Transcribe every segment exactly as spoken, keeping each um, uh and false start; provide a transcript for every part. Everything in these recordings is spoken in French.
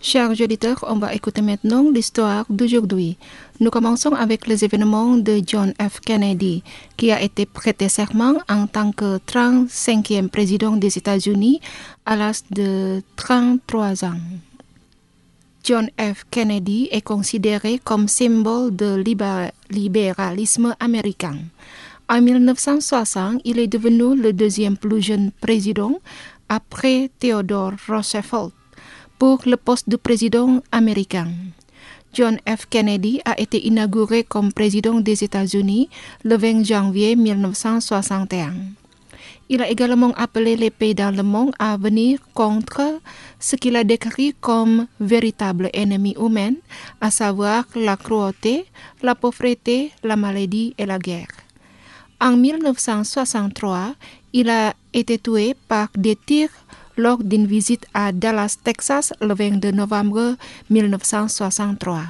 Chers auditeurs, on va écouter maintenant l'histoire d'aujourd'hui. Nous commençons avec les événements de John F. Kennedy, qui a été prêté serment en tant que trente-cinquième président des États-Unis à l'âge de trente-trois ans. John F. Kennedy est considéré comme symbole de libéra- libéralisme américain. En mille neuf cent soixante, il est devenu le deuxième plus jeune président après Theodore Roosevelt pour le poste de président américain. John F. Kennedy a été inauguré comme président des États-Unis le vingt janvier mille neuf cent soixante et un. Il a également appelé les pays dans le monde à venir contre ce qu'il a décrit comme véritable ennemi humain, à savoir la cruauté, la pauvreté, la maladie et la guerre. En mille neuf cent soixante-trois, il a été tué par des tirs lors d'une visite à Dallas, Texas, le vingt-deux novembre mille neuf cent soixante-trois.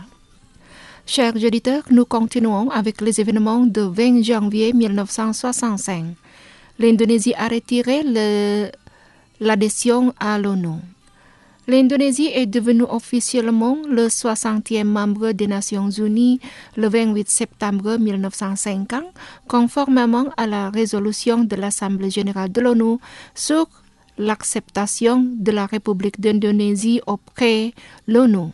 Chers auditeurs, nous continuons avec les événements du vingt janvier mille neuf cent soixante-cinq. L'Indonésie a retiré le, l'adhésion à l'ONU. L'Indonésie est devenue officiellement le soixantième membre des Nations Unies le vingt-huit septembre mille neuf cent cinquante, conformément à la résolution de l'Assemblée générale de l'ONU sur l'acceptation de la République d'Indonésie auprès de l'ONU.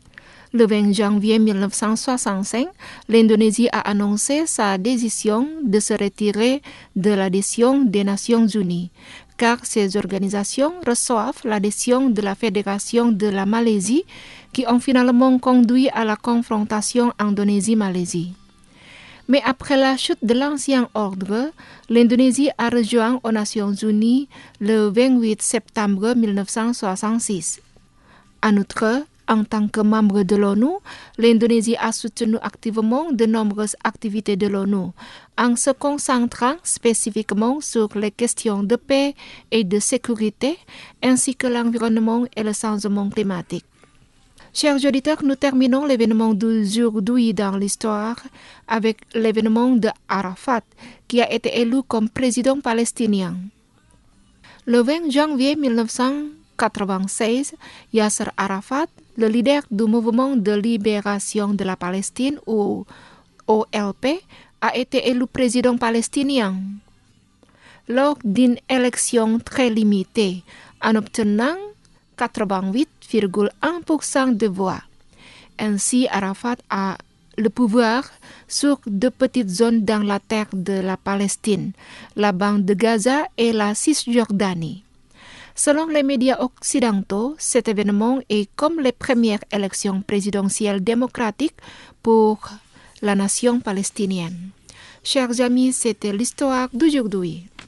Le vingt janvier mille neuf cent soixante-cinq, l'Indonésie a annoncé sa décision de se retirer de l'adhésion des Nations Unies, car ces organisations reçoivent l'adhésion de la Fédération de la Malaisie, qui ont finalement conduit à la confrontation Indonésie-Malaisie. Mais après la chute de l'ancien ordre, l'Indonésie a rejoint aux Nations Unies le vingt-huit septembre mille neuf cent soixante-six. En outre, en tant que membre de l'ONU, l'Indonésie a soutenu activement de nombreuses activités de l'ONU, en se concentrant spécifiquement sur les questions de paix et de sécurité, ainsi que l'environnement et le changement climatique. Chers auditeurs, nous terminons l'événement d'aujourd'hui dans l'histoire avec l'événement de Arafat, qui a été élu comme président palestinien. Le vingt janvier mille neuf cent quatre-vingt-seize, Yasser Arafat, le leader du mouvement de libération de la Palestine, ou O L P, a été élu président palestinien lors d'une élection très limitée, en obtenant quatre-vingt-huit virgule un pour cent de voix. Ainsi, Arafat a le pouvoir sur deux petites zones dans la terre de la Palestine, la bande de Gaza et la Cisjordanie. Selon les médias occidentaux, cet événement est comme les premières élections présidentielles démocratiques pour la nation palestinienne. Chers amis, c'était l'histoire d'aujourd'hui.